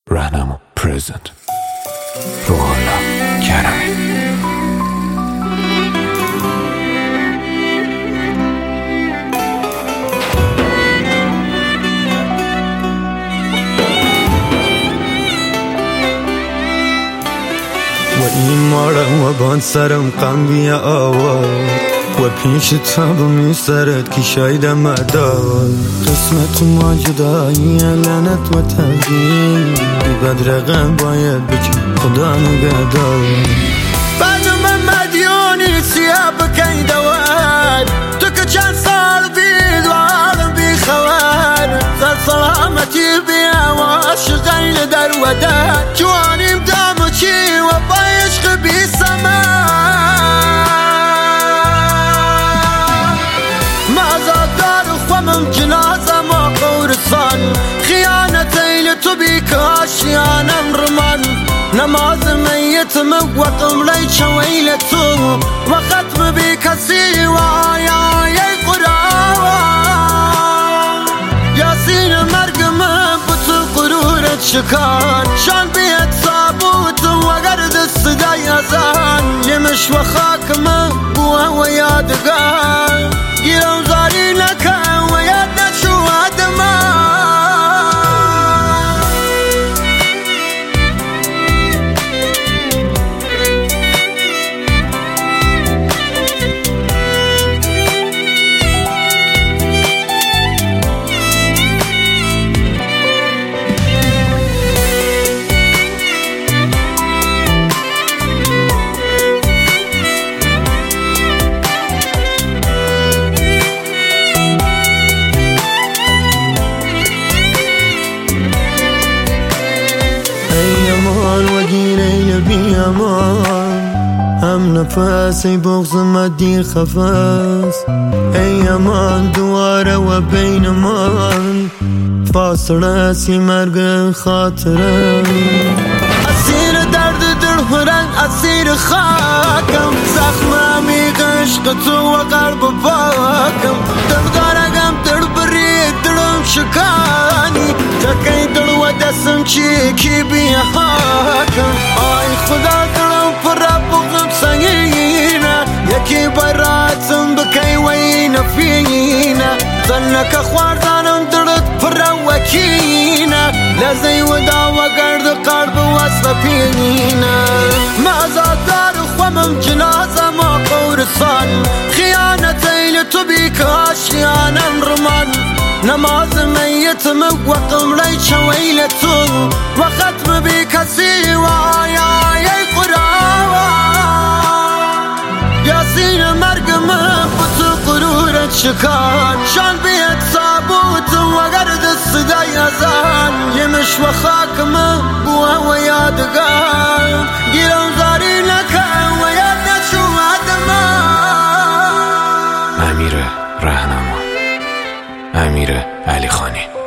راهنما پرزنت روحالله کرمی. و ایمارم و بان سرم قنبی آوار و پیش تابمی سرت که شایدم مدار قسمت ما جدایی لعنت و تغییر بدرقم باید بکن خدا نگهدار بانم مدیونی سیاه بکی دوار تو که چند سال بید و عالم بی خوار سر سلامتی بی آواش غیل در ودار جوانیم دامو چی و با عشق بی سمار خوامم جنازه ما قورسان خیانتی لتو بی کاشیانم رمان نماز میتم وقم لی چویل تو و ختم بی کسی و آیای قرآن یاسین مرگم بطو قرورت شکان شان بیت ثابوت و گرد صدای ازان یمش و خاکم بوه و یادگار گیرم زاری نکن و یاد نشو آدمان بی امان هم نفس ای بغض مدی خفاس ای امان دواره و بین من فاصله سی مرگ خاطره اسیر درد دل هرن اسیر خاکم زخممی عشق تو و قلب پاکم دردارگم دل بری دلم شکانی تکی دل و دستم چی کی بی حاکم آی خدا دلم پر بغم سنگینه یکی براتم بکی وی نفینه زنک خواردانم دلت پر وکینه لزی و دا و گرد قلب وصل پینینه مازادار خوامم جنازه ما قورسان خیانتی لتو بی کاشیانم رمان نماز میتم وقم لی چویل تو و ختم بی کسی و آیای قرآن یاسین مرگم بطو قرورت شکان شان بیت ثابوت و گرد صدای ازان یمش و خاکم بوه و یادگار گیرم زاری نکن و یاد نشو آدمان. امیر راهنما، امیر علی خانی.